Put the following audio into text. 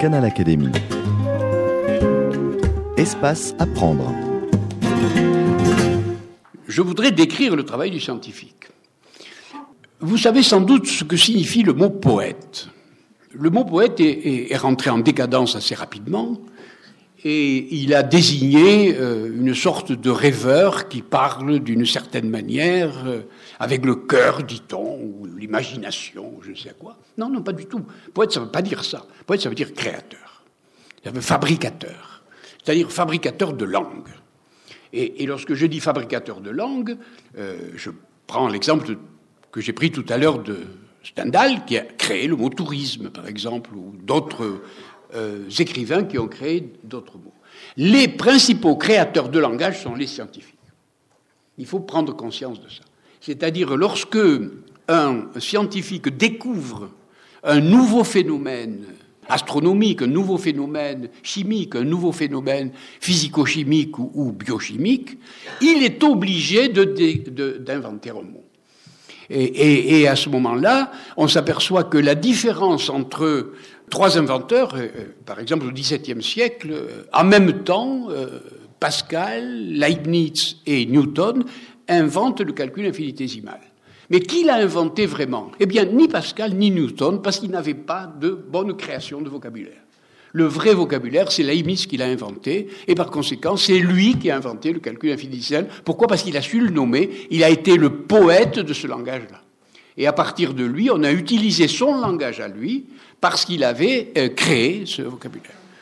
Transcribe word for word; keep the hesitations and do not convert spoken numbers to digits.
Canal Académie. Espace Apprendre. Je voudrais décrire le travail du scientifique. Vous savez sans doute ce que signifie le mot poète. Le mot poète est, est, est rentré en décadence assez rapidement et il a désigné euh, une sorte de rêveur qui parle d'une certaine manière, euh, avec le cœur, dit-on, ou l'imagination, ou je ne sais quoi. Non, non, pas du tout. Poète, ça ne veut pas dire ça. Poète, ça veut dire créateur. Ça veut fabricateur. C'est-à-dire fabricateur de langue. Et, et lorsque je dis fabricateur de langue, euh, je prends l'exemple que j'ai pris tout à l'heure de Stendhal, qui a créé le mot tourisme, par exemple, ou d'autres euh, écrivains qui ont créé d'autres mots. Les principaux créateurs de langage sont les scientifiques. Il faut prendre conscience de ça. C'est-à-dire, lorsque un scientifique découvre un nouveau phénomène astronomique, un nouveau phénomène chimique, un nouveau phénomène physico-chimique ou, ou biochimique, il est obligé de, de, de, d'inventer un mot. Et, et, et à ce moment-là, on s'aperçoit que la différence entre trois inventeurs, euh, par exemple au dix-septième siècle, euh, en même temps, euh, Pascal, Leibniz et Newton inventent le calcul infinitésimal. Mais qui l'a inventé vraiment ? Eh bien, ni Pascal ni Newton, parce qu'ils n'avaient pas de bonne création de vocabulaire. Le vrai vocabulaire, c'est Leibniz qui l'a inventé, et par conséquent, c'est lui qui a inventé le calcul infinitésimal. Pourquoi ? Parce qu'il a su le nommer, il a été le poète de ce langage-là. Et à partir de lui, on a utilisé son langage à lui, parce qu'il avait euh, créé ce vocabulaire.